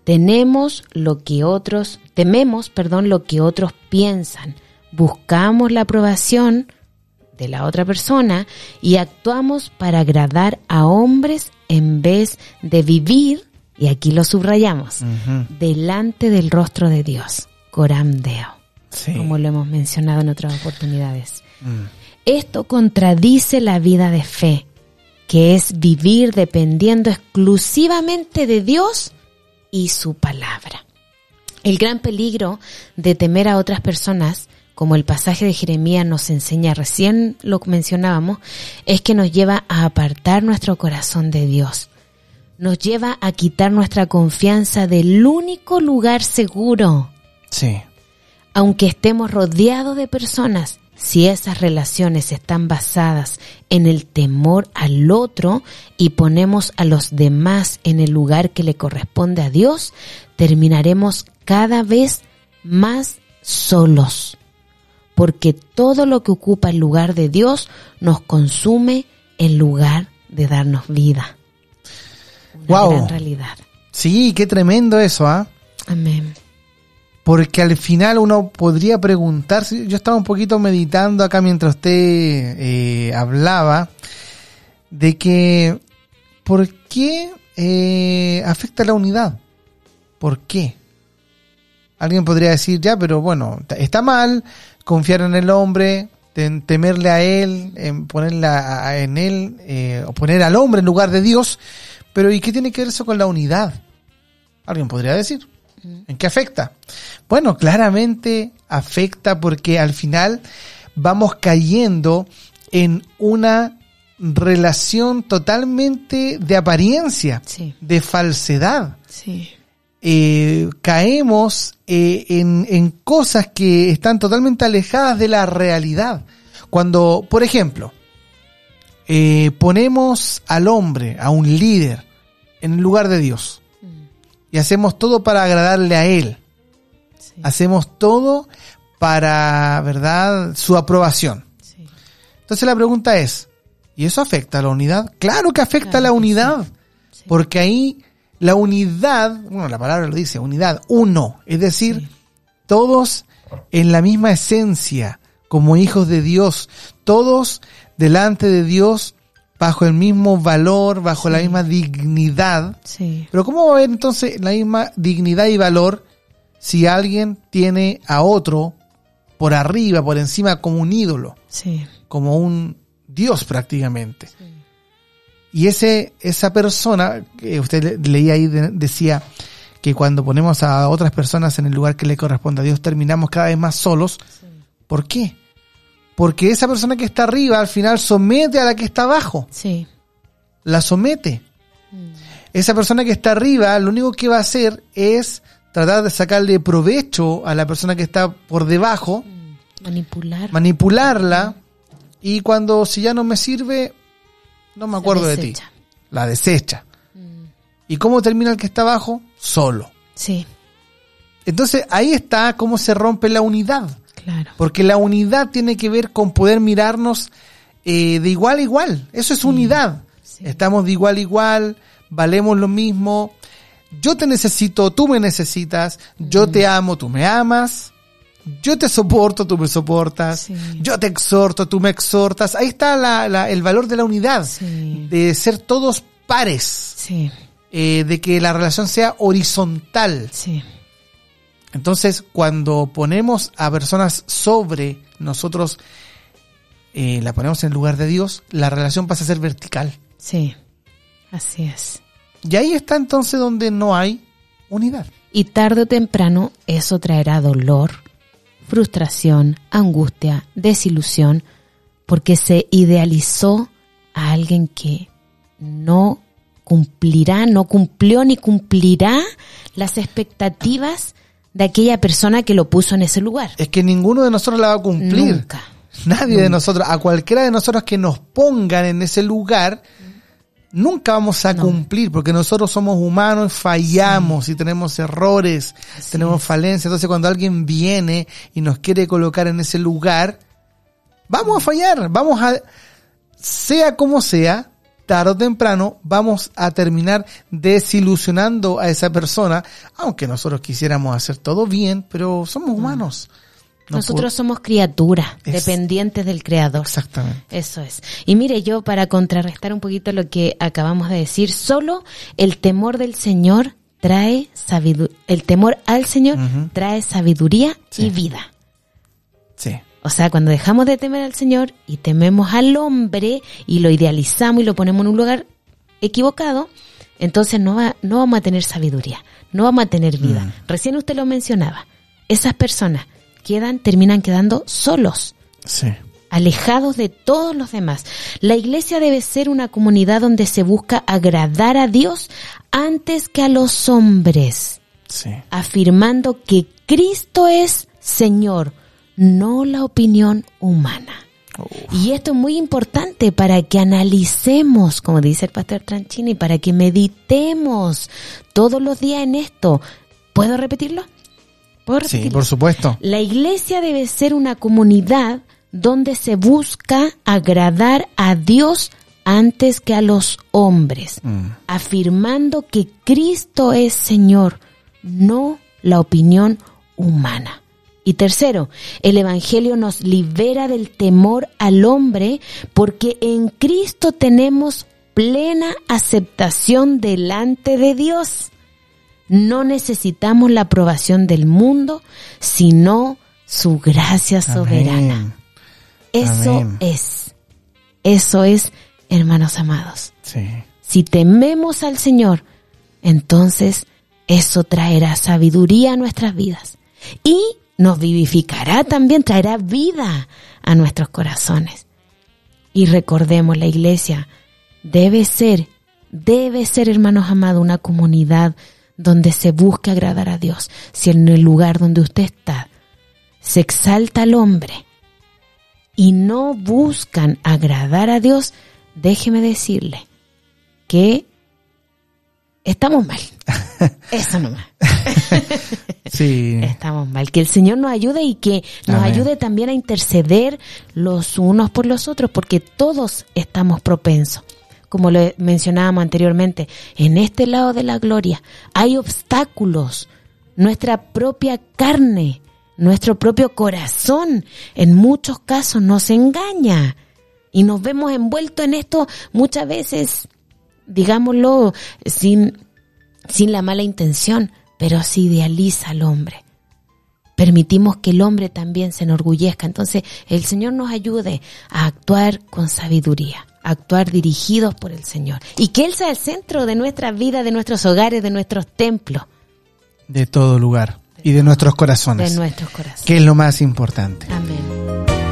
Speaker 3: Tenemos lo que otros, tememos, perdón, lo que otros piensan. Buscamos la aprobación de la otra persona y actuamos para agradar a hombres en vez de vivir, y aquí lo subrayamos, uh-huh. delante del rostro de Dios. Coram Deo, sí. como lo hemos mencionado en otras oportunidades. Mm. Esto contradice la vida de fe, que es vivir dependiendo exclusivamente de Dios y su palabra. El gran peligro de temer a otras personas, como el pasaje de Jeremías nos enseña, recién lo mencionábamos, es que nos lleva a apartar nuestro corazón de Dios. Nos lleva a quitar nuestra confianza del único lugar seguro.
Speaker 2: Sí.
Speaker 3: Aunque estemos rodeados de personas, si esas relaciones están basadas en el temor al otro y ponemos a los demás en el lugar que le corresponde a Dios, terminaremos cada vez más solos. Porque todo lo que ocupa el lugar de Dios nos consume en lugar de darnos vida. Una
Speaker 2: wow.
Speaker 3: gran realidad.
Speaker 2: Sí, qué tremendo eso, ¿ah? ¿eh?
Speaker 3: Amén.
Speaker 2: Porque al final uno podría preguntarse, yo estaba un poquito meditando acá mientras usted eh, hablaba, de que ¿por qué eh, afecta la unidad? ¿Por qué? Alguien podría decir, ya, pero bueno, está mal confiar en el hombre, temerle a él, en ponerle a, en él, eh, o poner al hombre en lugar de Dios, pero ¿y qué tiene que ver eso con la unidad? Alguien podría decir. ¿En qué afecta? Bueno, claramente afecta porque al final vamos cayendo en una relación totalmente de apariencia,
Speaker 3: sí.
Speaker 2: de falsedad.
Speaker 3: Sí.
Speaker 2: Eh, caemos eh, en, en cosas que están totalmente alejadas de la realidad. Cuando, por ejemplo, eh, ponemos al hombre, a un líder, en el lugar de Dios. Y hacemos todo para agradarle a Él. Sí. Hacemos todo para, ¿verdad?, su aprobación. Sí. Entonces la pregunta es, ¿y eso afecta a la unidad? Claro que afecta claro a la unidad. Sí. Sí. Porque ahí la unidad, bueno, la palabra lo dice, unidad, uno. Es decir, sí. todos en la misma esencia, como hijos de Dios. Todos delante de Dios, bajo el mismo valor, bajo sí. la misma dignidad. Sí. Pero ¿cómo va a haber entonces la misma dignidad y valor si alguien tiene a otro por arriba, por encima, como un ídolo? Sí. Como un Dios prácticamente. Sí. Y ese esa persona, que usted leía ahí, de, decía que cuando ponemos a otras personas en el lugar que le corresponde a Dios, terminamos cada vez más solos. Sí. ¿Por qué? Porque esa persona que está arriba al final somete a la que está abajo.
Speaker 3: Sí.
Speaker 2: La somete. Mm. Esa persona que está arriba lo único que va a hacer es tratar de sacarle provecho a la persona que está por debajo.
Speaker 3: Mm. Manipular.
Speaker 2: Manipularla. Mm. Y cuando si ya no me sirve, no me acuerdo de ti. La desecha. Mm. ¿Y cómo termina el que está abajo? Solo.
Speaker 3: Sí.
Speaker 2: Entonces ahí está cómo se rompe la unidad.
Speaker 3: Claro.
Speaker 2: Porque la unidad tiene que ver con poder mirarnos eh, de igual a igual. Eso es sí, unidad. Sí. Estamos de igual a igual, valemos lo mismo. Yo te necesito, tú me necesitas. Mm. Yo te amo, tú me amas. Yo te soporto, tú me soportas. Sí. Yo te exhorto, tú me exhortas. Ahí está la, la, el valor de la unidad. Sí. De ser todos pares.
Speaker 3: Sí.
Speaker 2: Eh, de que la relación sea horizontal.
Speaker 3: Sí.
Speaker 2: Entonces, cuando ponemos a personas sobre nosotros, eh, la ponemos en el lugar de Dios, la relación pasa a ser vertical.
Speaker 3: Sí, así es.
Speaker 2: Y ahí está entonces donde no hay unidad.
Speaker 3: Y tarde o temprano eso traerá dolor, frustración, angustia, desilusión, porque se idealizó a alguien que no cumplirá, no cumplió ni cumplirá las expectativas de aquella persona que lo puso en ese lugar.
Speaker 2: Es que ninguno de nosotros la va a cumplir.
Speaker 3: Nunca.
Speaker 2: Nadie nunca. de nosotros, a cualquiera de nosotros que nos pongan en ese lugar, nunca vamos a no. cumplir, porque nosotros somos humanos, fallamos sí. y tenemos errores, Así tenemos es. falencias. Entonces cuando alguien viene y nos quiere colocar en ese lugar, vamos a fallar, vamos a, sea como sea, tarde o temprano vamos a terminar desilusionando a esa persona, aunque nosotros quisiéramos hacer todo bien, pero somos humanos. No
Speaker 3: Nosotros
Speaker 2: puedo...
Speaker 3: somos criaturas,
Speaker 2: es...
Speaker 3: dependientes del Creador.
Speaker 2: Exactamente.
Speaker 3: Eso es. Y mire, yo para contrarrestar un poquito lo que acabamos de decir, solo el temor del Señor trae sabiduría, el temor al Señor uh-huh. trae sabiduría sí. y vida.
Speaker 2: Sí.
Speaker 3: O sea, cuando dejamos de temer al Señor y tememos al hombre y lo idealizamos y lo ponemos en un lugar equivocado, entonces no va, no vamos a tener sabiduría, no vamos a tener vida. Mm. Recién usted lo mencionaba. Esas personas quedan, terminan quedando solos.
Speaker 2: Sí.
Speaker 3: Alejados de todos los demás. La iglesia debe ser una comunidad donde se busca agradar a Dios antes que a los hombres.
Speaker 2: Sí.
Speaker 3: Afirmando que Cristo es Señor, no la opinión humana. Uf. Y esto es muy importante para que analicemos, como dice el pastor Tranchini, para que meditemos todos los días en esto. ¿Puedo repetirlo? ¿Puedo repetirlo?
Speaker 2: Sí, por supuesto.
Speaker 3: La iglesia debe ser una comunidad donde se busca agradar a Dios antes que a los hombres, mm. afirmando que Cristo es Señor, no la opinión humana. Y tercero, el Evangelio nos libera del temor al hombre porque en Cristo tenemos plena aceptación delante de Dios. No necesitamos la aprobación del mundo, sino su gracia soberana.
Speaker 2: Amén.
Speaker 3: Eso
Speaker 2: Amén.
Speaker 3: es, eso es, hermanos amados.
Speaker 2: Sí.
Speaker 3: Si tememos al Señor, entonces eso traerá sabiduría a nuestras vidas. Y nos vivificará también, traerá vida a nuestros corazones. Y recordemos, la iglesia debe ser, debe ser, hermanos amados, una comunidad donde se busque agradar a Dios. Si en el lugar donde usted está se exalta al hombre y no buscan agradar a Dios, déjeme decirle que estamos mal. Eso nomás.
Speaker 2: Sí.
Speaker 3: Estamos mal. Que el Señor nos ayude y que nos
Speaker 2: Amén.
Speaker 3: ayude también a interceder los unos por los otros, porque todos estamos propensos. Como lo mencionábamos anteriormente, en este lado de la gloria hay obstáculos. Nuestra propia carne, nuestro propio corazón, en muchos casos nos engaña. Y nos vemos envueltos en esto muchas veces, digámoslo, sin, sin la mala intención, pero se idealiza al hombre. Permitimos que el hombre también se enorgullezca. Entonces, el Señor nos ayude a actuar con sabiduría, a actuar dirigidos por el Señor. Y que Él sea el centro de nuestras vidas, de nuestros hogares, de nuestros templos.
Speaker 2: De todo lugar. Y de nuestros corazones.
Speaker 3: De nuestros corazones.
Speaker 2: Que es lo más importante.
Speaker 3: Amén.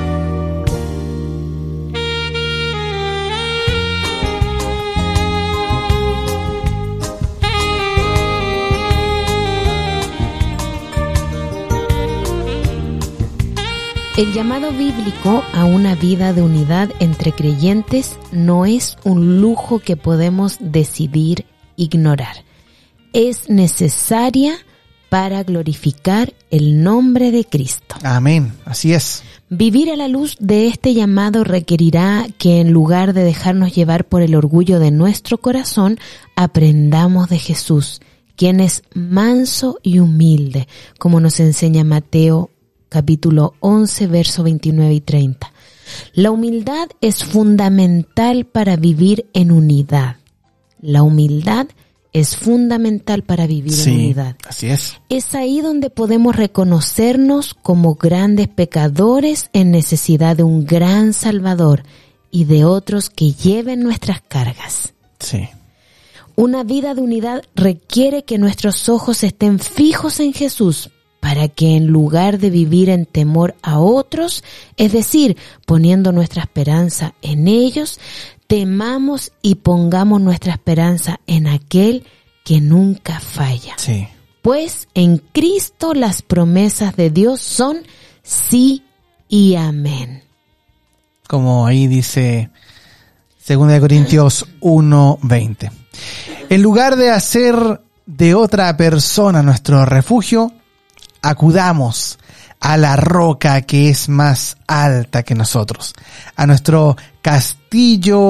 Speaker 3: El llamado bíblico a una vida de unidad entre creyentes no es un lujo que podemos decidir ignorar. Es necesaria para glorificar el nombre de Cristo.
Speaker 2: Amén, así es.
Speaker 3: Vivir a la luz de este llamado requerirá que en lugar de dejarnos llevar por el orgullo de nuestro corazón, aprendamos de Jesús, quien es manso y humilde, como nos enseña Mateo capítulo once, verso veintinueve y treinta. La humildad es fundamental para vivir en unidad. La humildad es fundamental para vivir
Speaker 2: sí,
Speaker 3: en unidad.
Speaker 2: Así es.
Speaker 3: Es ahí donde podemos reconocernos como grandes pecadores en necesidad de un gran Salvador y de otros que lleven nuestras cargas.
Speaker 2: Sí.
Speaker 3: Una vida de unidad requiere que nuestros ojos estén fijos en Jesús, para que en lugar de vivir en temor a otros, es decir, poniendo nuestra esperanza en ellos, temamos y pongamos nuestra esperanza en aquel que nunca falla.
Speaker 2: Sí.
Speaker 3: Pues en Cristo las promesas de Dios son sí y amén.
Speaker 2: Como ahí dice segunda de Corintios uno veinte. En lugar de hacer de otra persona nuestro refugio, acudamos a la roca que es más alta que nosotros, a nuestro castillo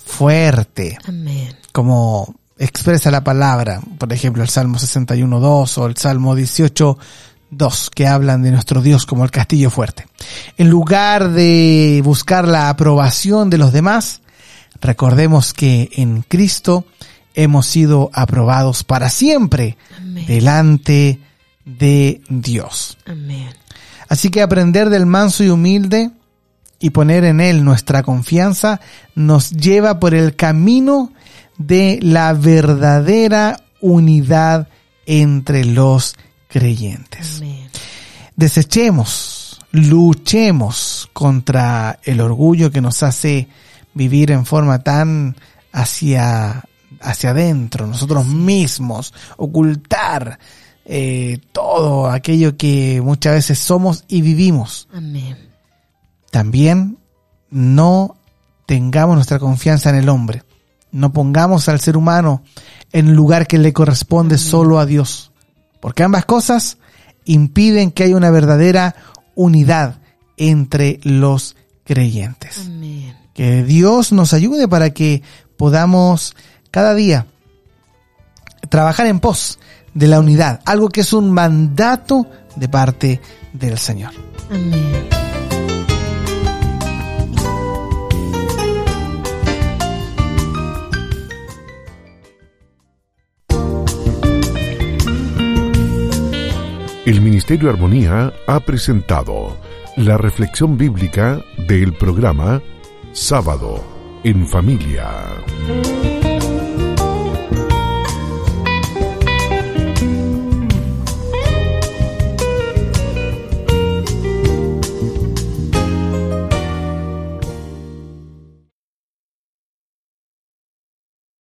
Speaker 2: fuerte.
Speaker 3: Amén.
Speaker 2: Como expresa la palabra, por ejemplo, el Salmo sesenta y uno dos o el Salmo dieciocho dos, que hablan de nuestro Dios como el castillo fuerte. En lugar de buscar la aprobación de los demás, recordemos que en Cristo hemos sido aprobados para siempre. Amén. Delante de Dios.
Speaker 3: Amén.
Speaker 2: Así que aprender del manso y humilde y poner en él nuestra confianza nos lleva por el camino de la verdadera unidad entre los creyentes.
Speaker 3: Amén.
Speaker 2: Desechemos, luchemos contra el orgullo que nos hace vivir en forma tan hacia, hacia adentro, nosotros mismos, ocultar eh, todo aquello que muchas veces somos y vivimos.
Speaker 3: Amén.
Speaker 2: También no tengamos nuestra confianza en el hombre. No pongamos al ser humano en el lugar que le corresponde. Amén. Solo a Dios. Porque ambas cosas impiden que haya una verdadera unidad entre los creyentes.
Speaker 3: Amén.
Speaker 2: Que Dios nos ayude para que podamos cada día trabajar en pos de la unidad. Algo que es un mandato de parte del Señor.
Speaker 3: Amén.
Speaker 1: El Ministerio Armonía ha presentado la reflexión bíblica del programa Sábado en Familia.